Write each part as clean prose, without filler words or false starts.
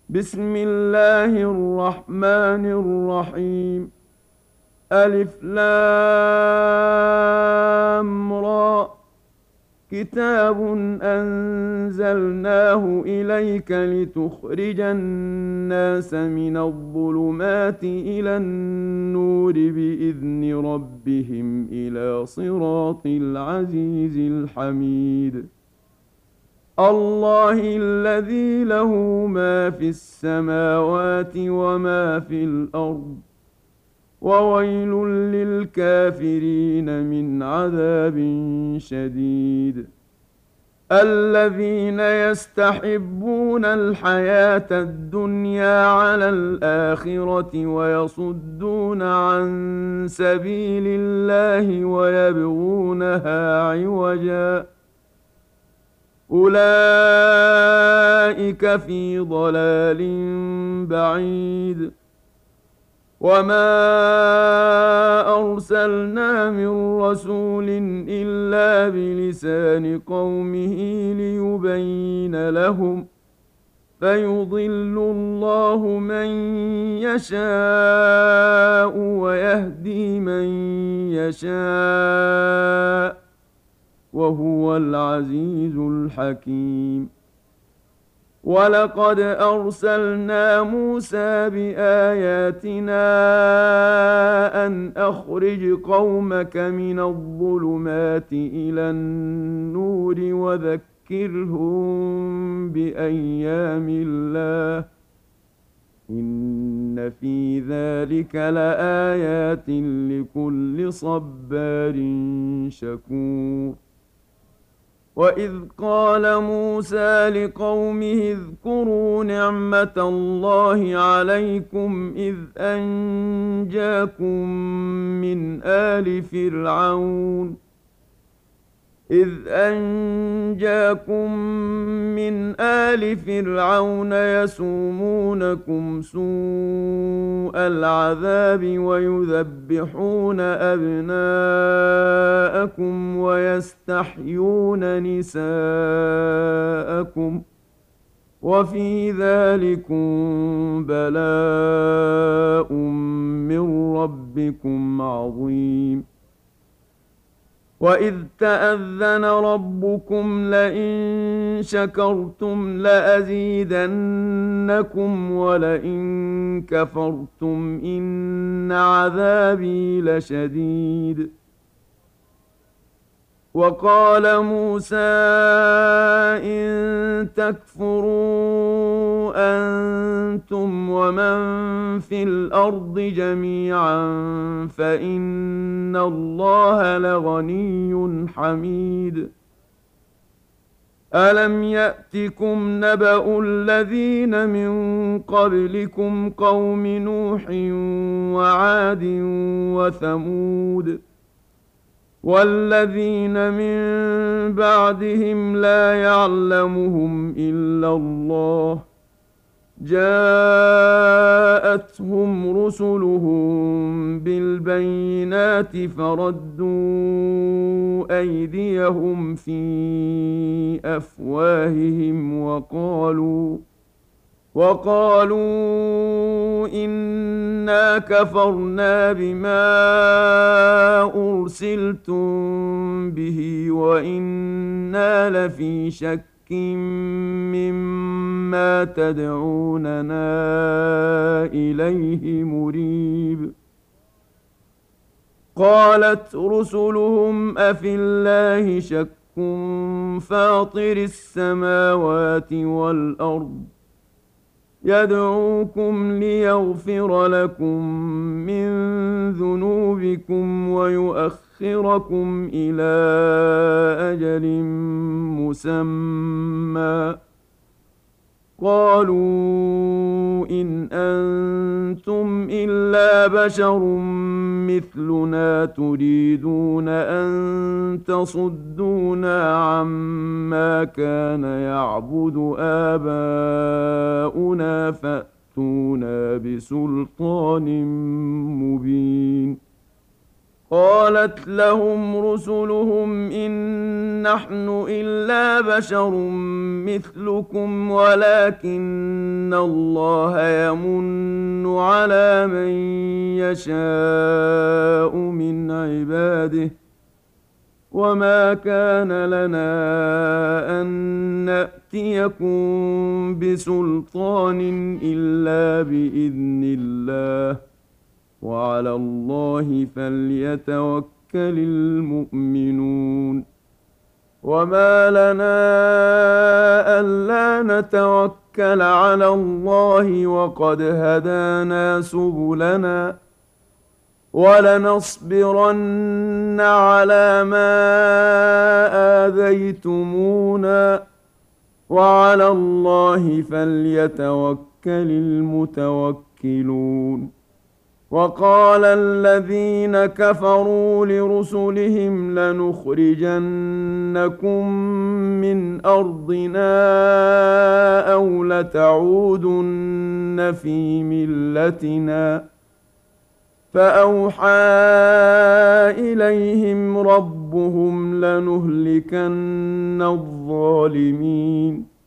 بسم الله الرحمن الرحيم. ألف لام را. كتاب أنزلناه إليك لتخرج الناس من الظلمات إلى النور بإذن ربهم إلى صراط العزيز الحميد. الله الذي له ما في السماوات وما في الأرض، وويل للكافرين من عذاب شديد. الذين يستحبون الحياة الدنيا على الآخرة ويصدون عن سبيل الله ويبغونها عوجا، أولئك في ضلال بعيد. وما أرسلنا من رسول إلا بلسان قومه ليبين لهم، فيضل الله من يشاء ويهدي من يشاء، وهو العزيز الحكيم. ولقد أرسلنا موسى بآياتنا أن أخرج قومك من الظلمات إلى النور وذكرهم بأيام الله، إن في ذلك لآيات لكل صبار شكور. وإذ قال موسى لقومه اذكروا نعمة الله عليكم إذ أنجاكم من آل فرعون يسومونكم سوء العذاب ويذبحون أبناءكم ويستحيون نساءكم، وفي ذلكم بلاء من ربكم عظيم. وإذ تأذن ربكم لئن شكرتم لأزيدنكم ولئن كفرتم إن عذابي لشديد. وقال موسى إن تكفروا أنتم ومن في الأرض جميعا فإن الله لغني حميد. ألم يأتكم نبأ الذين من قبلكم قوم نوح وعاد وثمود والذين من بعدهم لا يعلمهم إلا الله، جاءتهم رسلهم بالبينات فردوا أيديهم في أفواههم وقالوا إنا كفرنا بما أرسلتم به وإنا لفي شك مما تدعوننا إليه مريب. قالت رسلهم أفي الله شك فاطر السماوات والأرض يدعوكم ليغفر لكم من ذنوبكم ويؤخركم إلى أجل مسمى. قالوا إن أنتم إلا بشر مثلنا تريدون أن تصدونا عما كان يعبد آباؤنا فأتونا بسلطان مبين. قالت لهم رسلهم إن نحن إلا بشر مثلكم ولكن الله يمن على من يشاء من عباده وما كان لنا أن نأتيكم بسلطان إلا بإذن الله وعلى الله فليتوكل المؤمنون وما لنا ألا نتوكل على الله وقد هدانا سبلنا ولنصبرن على ما آذيتمونا وعلى الله فليتوكل المتوكلون وقال الذين كفروا لرسلهم لنخرجنكم من أرضنا أو لتعودن في ملتنا فأوحى إليهم ربهم لنهلكن الظالمين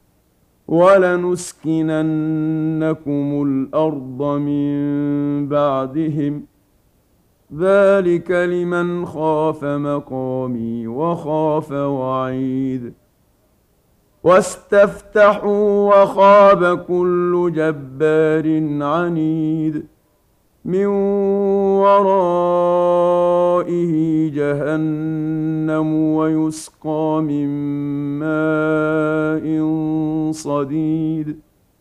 ولنسكننكم الأرض من بعدهم ذلك لمن خاف مقامي وخاف وعيد واستفتحوا وخاب كل جبار عنيد من ورائه جهنم ويسقى من ماء صديد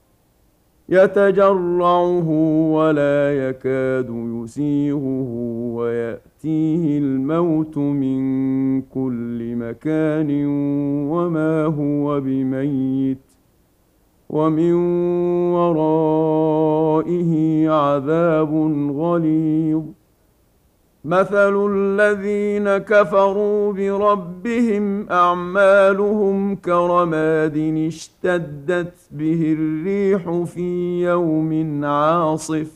يتجرعه ولا يكاد يسيغه ويأتيه الموت من كل مكان وما هو بميت ومن ورائه عذاب غليظ مثل الذين كفروا بربهم أعمالهم كرماد اشتدت به الريح في يوم عاصف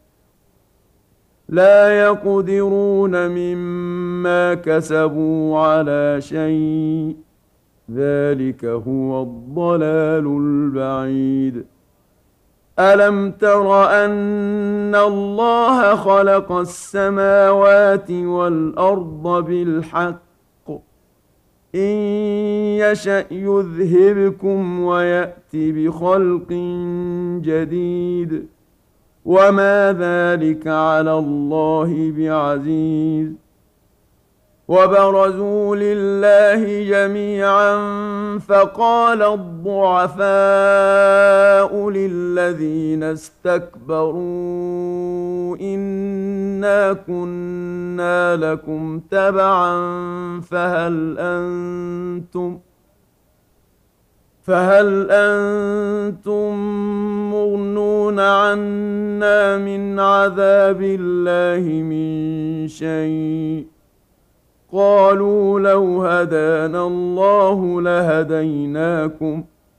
لا يقدرون مما كسبوا على شيء ذلك هو الضلال البعيد ألم تر أن الله خلق السماوات والأرض بالحق إن يشأ يذهبكم ويأت بخلق جديد وما ذلك على الله بعزيز وبرزوا لله جميعا فقال الضعفاء للذين استكبروا إنا كنا لكم تبعا فهل أنتم مغنون عنا من عذاب الله من شيء قالوا لو هدانا الله لهديناكم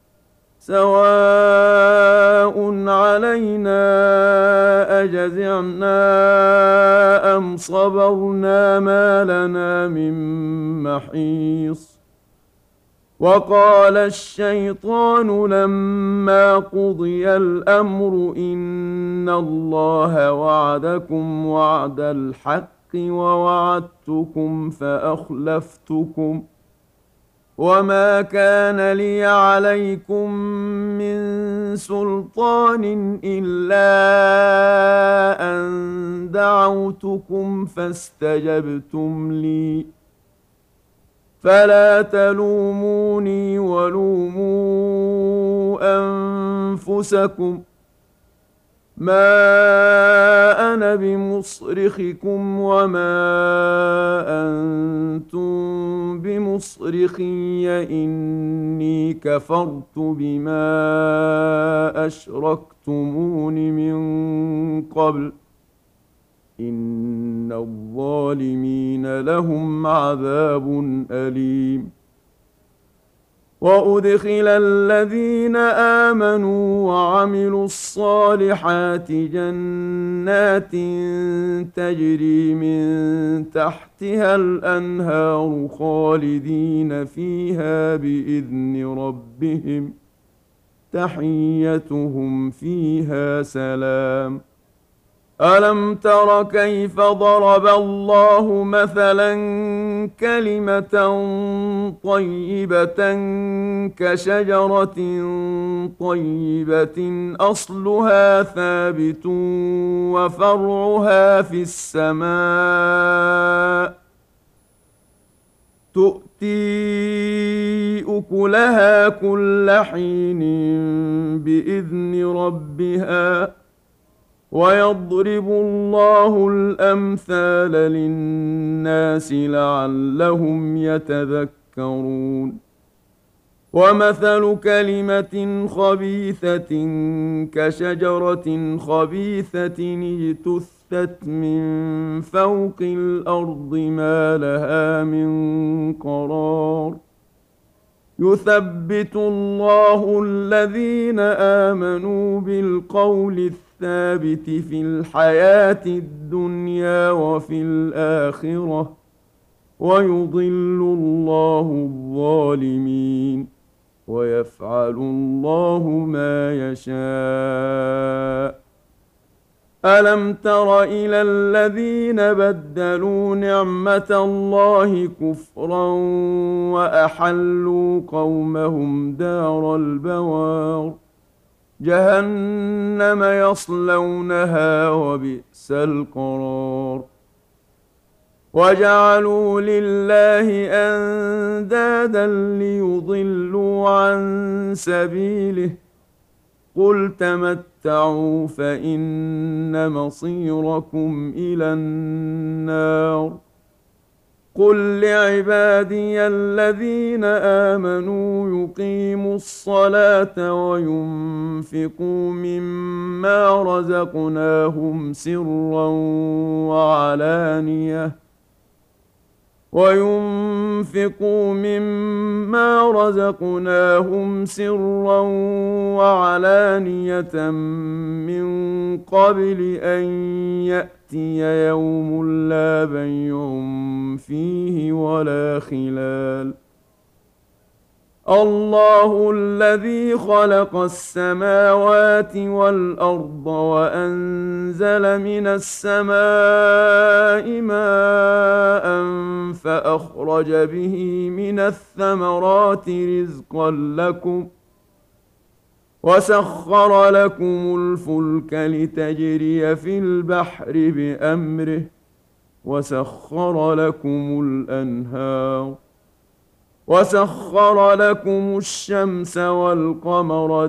سواء علينا أجزعنا أم صبرنا ما لنا من محيص وقال الشيطان لما قضي الأمر إن الله وعدكم وعد الحق ووعدتكم فأخلفتكم وما كان لي عليكم من سلطان إلا أن دعوتكم فاستجبتم لي فلا تلوموني ولوموا أنفسكم ما أنا بمصرخكم وما أنتم بمصرخي إني كفرت بما أشركتمون من قبل إن الظالمين لهم عذاب أليم وأدخل الذين آمنوا وعملوا الصالحات جنات تجري من تحتها الأنهار خالدين فيها بإذن ربهم تحيتهم فيها سلام. ألم تر كيف ضرب الله مثلا كلمة طيبة كشجرة طيبة أصلها ثابت وفرعها في السماء تؤتي أكلها كل حين بإذن ربها ويضرب الله الأمثال للناس لعلهم يتذكرون. ومثل كلمة خبيثة كشجرة خبيثة اجتثت من فوق الأرض ما لها من قرار. يثبت الله الذين آمنوا بالقول الثابت في الحياة الدنيا وفي الآخرة ويضل الله الظالمين ويفعل الله ما يشاء. ألم تر إلى الذين بدلوا نعمة الله كفرا وأحلوا قومهم دار البوار جهنم يصلونها وبئس القرار. وجعلوا لله أندادا ليضلوا عن سبيله قل تمتعوا فإن مصيركم إلى النار. قل لعبادي الذين آمنوا يقيموا الصلاة وينفقوا مما رزقناهم سرا وعلانية من قبل أن يأتي يوم لا بيع فيه ولا خلال. الله الذي خلق السماوات والأرض وأنزل من السماء ماء فأخرج به من الثمرات رزقا لكم وسخر لكم الفلك لتجري في البحر بأمره وسخر لكم الأنهار وسخر لكم الشمس والقمر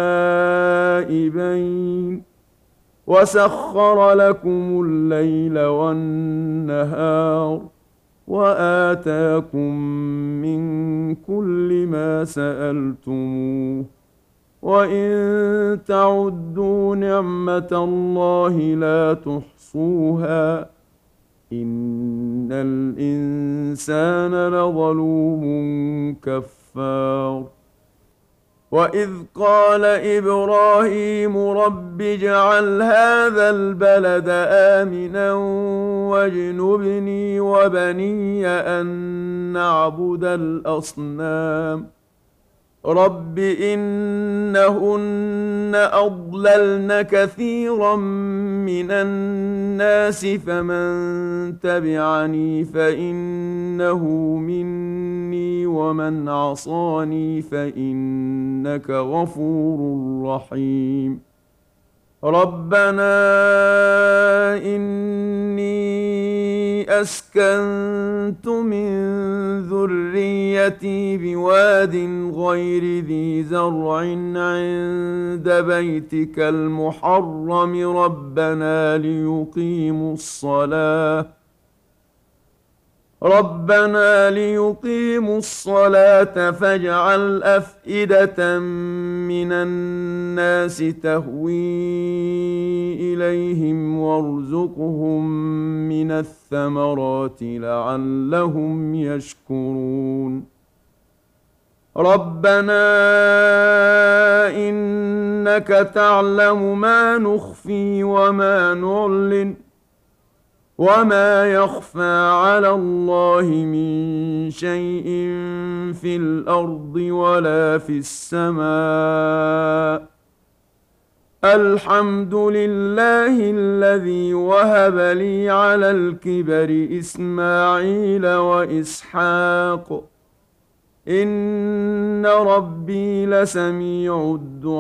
دائبين وسخر لكم الليل والنهار وآتاكم من كل ما سألتموه وإن تعدوا نعمة الله لا تحصوها إن الإنسان لظلوم كفار. وإذ قال إبراهيم رب اجعل هذا البلد آمنا واجنبني وبني أن نعبد الأصنام رب إنهن أضللن كثيرا من الناس فمن تبعني فإنه مني ومن عصاني فإنك غفور رحيم. ربنا إني أسكنت من ذريتي بواد غير ذي زرع عند بيتك المحرم ربنا ليقيموا الصلاة فاجعل أفئدة من الناس تهوي إليهم وارزقهم من الثمرات لعلهم يشكرون. ربنا إنك تعلم ما نخفي وما نعلن وما يخفى على الله من شيء في الأرض ولا في السماء. الحمد لله الذي وهب لي على الكبر إسماعيل وإسحاق إن ربي لسميع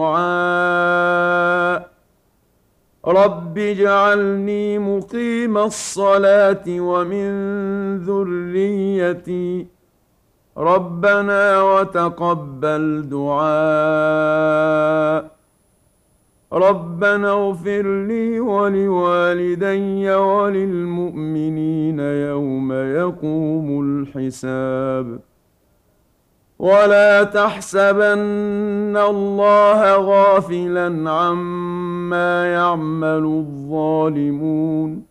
الدعاء. رب اجعلني مقيم الصلاة ومن ذريتي ربنا وتقبل دعاء. ربنا اغفر لي ولوالدي وللمؤمنين يوم يقوم الحساب. ولا تحسبن الله غافلا عما يعمل الظالمون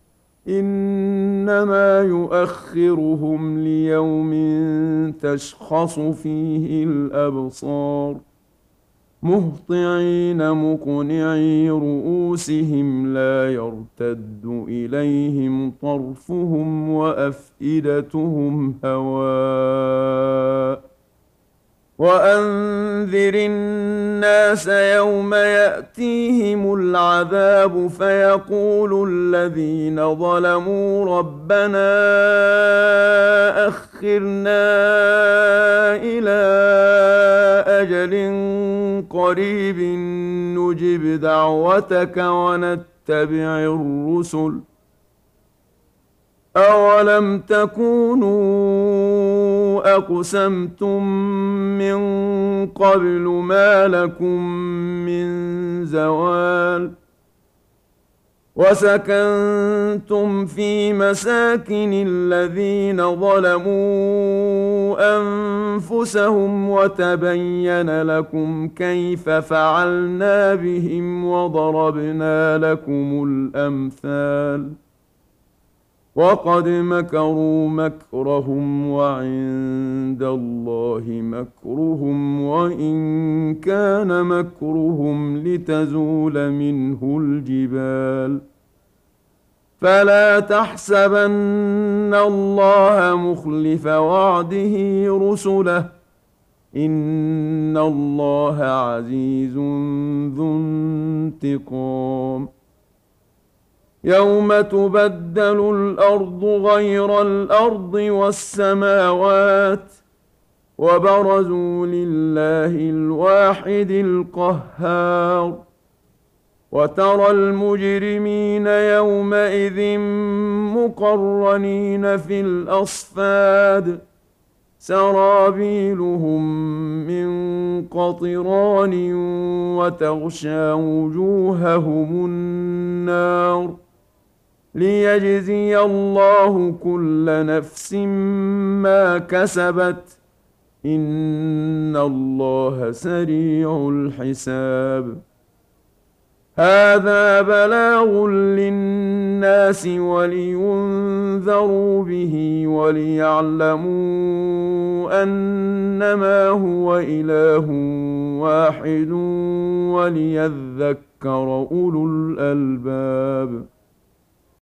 إنما يؤخرهم ليوم تشخص فيه الأبصار مهطعين مقنعي رؤوسهم لا يرتد إليهم طرفهم وأفئدتهم هواء. وأنذر الناس يوم يأتيهم العذاب فيقول الذين ظلموا ربنا أخرنا إلى أجل قريب نجب دعوتك ونتبع الرسل أولم تكونوا أقسمتم من قبل ما لكم من زوال. وسكنتم في مساكن الذين ظلموا أنفسهم وتبين لكم كيف فعلنا بهم وضربنا لكم الأمثال. وقد مكروا مكرهم وعند الله مكرهم وإن كان مكرهم لتزول منه الجبال. فلا تحسبن الله مخلف وعده رسله إن الله عزيز ذو انتقام. يوم تبدل الأرض غير الأرض والسماوات وبرزوا لله الواحد القهار. وترى المجرمين يومئذ مقرنين في الأصفاد سرابيلهم من قطران وتغشى وجوههم النار ليجزي الله كل نفس ما كسبت إن الله سريع الحساب. هذا بلاغ للناس ولينذروا به وليعلموا أنما هو إله واحد وليذكر أولو الألباب.